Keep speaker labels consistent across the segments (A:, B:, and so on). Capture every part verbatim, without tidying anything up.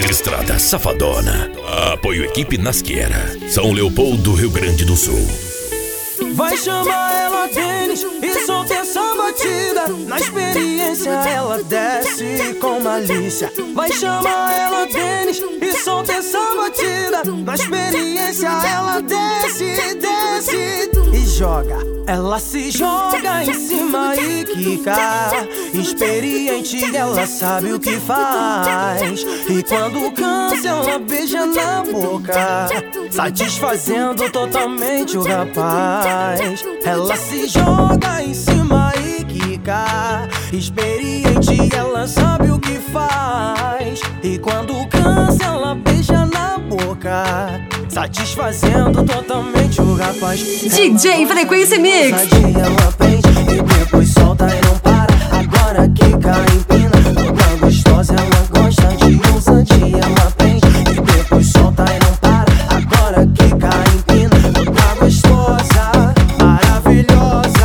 A: Estrada Safadona. Apoio Equipe Nasqueira, São Leopoldo, Rio Grande do Sul.
B: Vai chamar ela Denis e solta essa batida. Na experiência ela desce com malícia. Vai chamar ela Denis e solta essa batida. Na experiência ela desce, desce e joga. Ela se joga em cima e quica. Experiente, ela sabe o que faz. E quando cansa, ela beija na boca, satisfazendo totalmente o rapaz. Ela se joga em cima e quica. Experiente, ela sabe o que faz. E quando cansa, ela beija na boca, satisfazendo totalmente o rapaz.
C: D J Frequência Mix.
B: Ela prende e depois solta e não para. Agora quica, empina, toda gostosa. Ela gosta de ousadia. Ela prende e depois solta e não para. Agora quica, empina, toda gostosa, maravilhosa.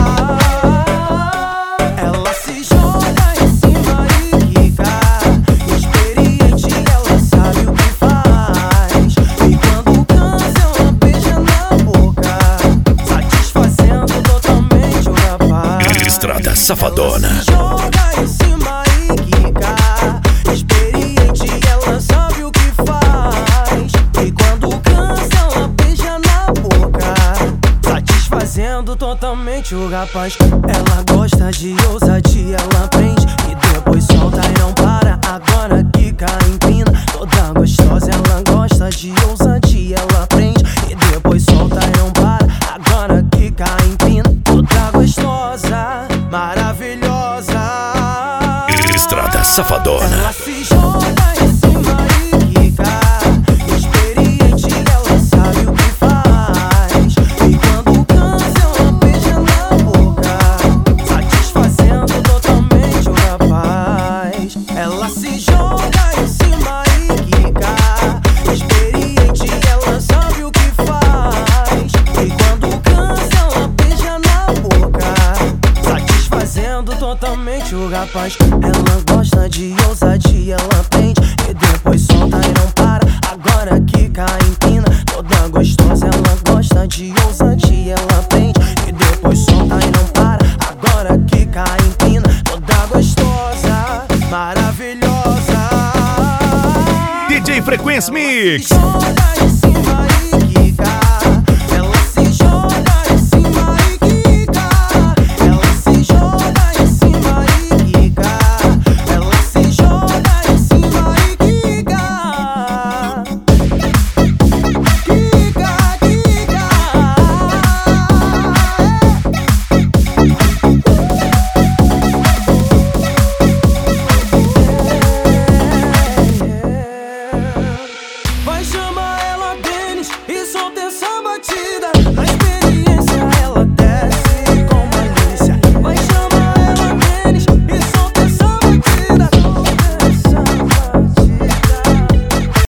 B: Ela se joga em cima e quica. Experiente, ela sabe o que faz. E quando cansa, ela beija na boca, satisfazendo totalmente o rapaz.
A: Estrada Safadona.
B: Ela se joga em cima e quica. Experiente, ela sabe o que faz. E quando cansa, ela beija na boca, satisfazendo totalmente o rapaz. Ela gosta de ousadia. Ela prende e depois solta e não para. Agora quica, empina, toda gostosa. Ela gosta de ousadia. Ela prende e depois solta e não para. Agora quica, empina, toda gostosa, maravilhosa.
A: Estrada Safadona.
B: Ela se joga em cima e quica. Experiente, ela sabe o que faz. E quando cansa, ela beija na boca, satisfazendo totalmente o rapaz. Ela se joga em cima e quica. Experiente, ela sabe o que faz. E quando cansa, ela beija na boca, satisfazendo totalmente o rapaz. Ela gosta de ousadia. Ela prende e depois solta e não para. Agora quica, empina, toda gostosa. Ela gosta de ousadia. Ela prende e depois solta e não para. Agora quica, empina, toda gostosa, maravilhosa.
A: D J Frequência Mix.
B: Joga em